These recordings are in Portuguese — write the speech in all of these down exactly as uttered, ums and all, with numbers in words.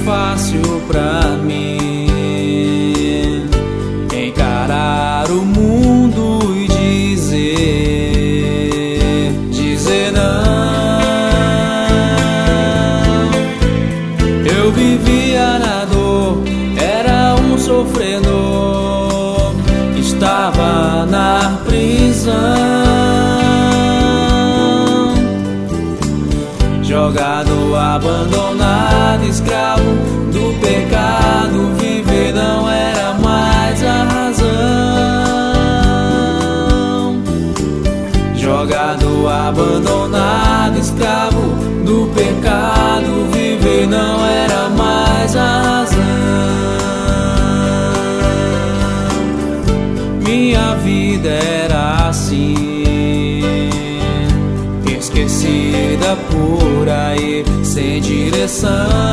fácil pra mim encarar o mundo e dizer, dizer não. Eu vivia na dor, era um sofredor, estava na prisão, jogado, abandonado, escravo do pecado. Viver não era mais a razão. Jogado, abandonado, escravo do pecado. Viver não era mais a razão. Minha vida era assim, esquecida por aí, sem direção.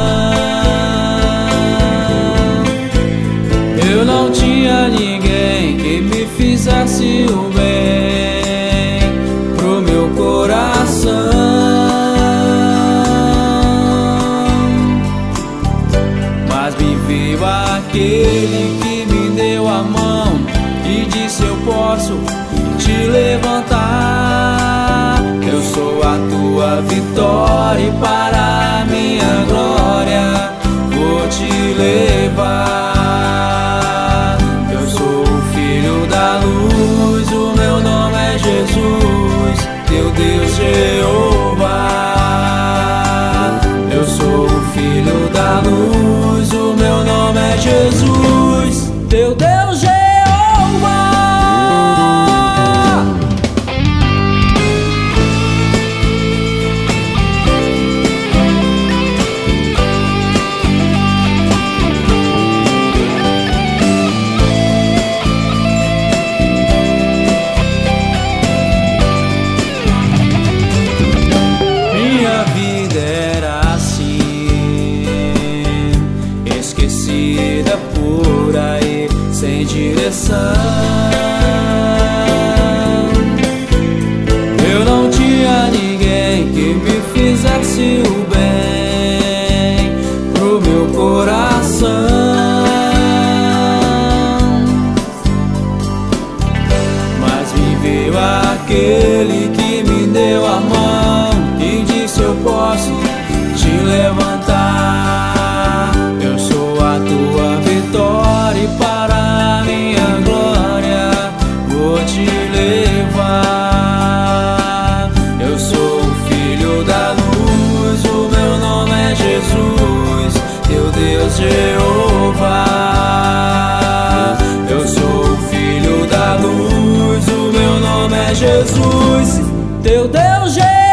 Eu não tinha ninguém que me fizesse o bem pro meu coração. Mas me veio aquele que me deu a mão e disse: eu posso te levantar. Eu sou a tua vitória e para a minha glória vou te levar. Eu sou o filho da luz, o meu nome é Jesus, teu Deus Jeová. Eu sou o filho da luz, o meu nome é Jesus, teu Deus Jeová. Esquecida por aí, sem direção. Eu não tinha ninguém que me fizesse o bem pro meu coração. Mas me veio aquele que me deu a mão e disse: eu posso te levantar. Eu sou a tua vitória e para a minha glória vou te levar. Eu sou o filho da luz, o meu nome é Jesus, teu Deus Jeová. Eu sou o filho da luz, o meu nome é Jesus, teu Deus Jeová.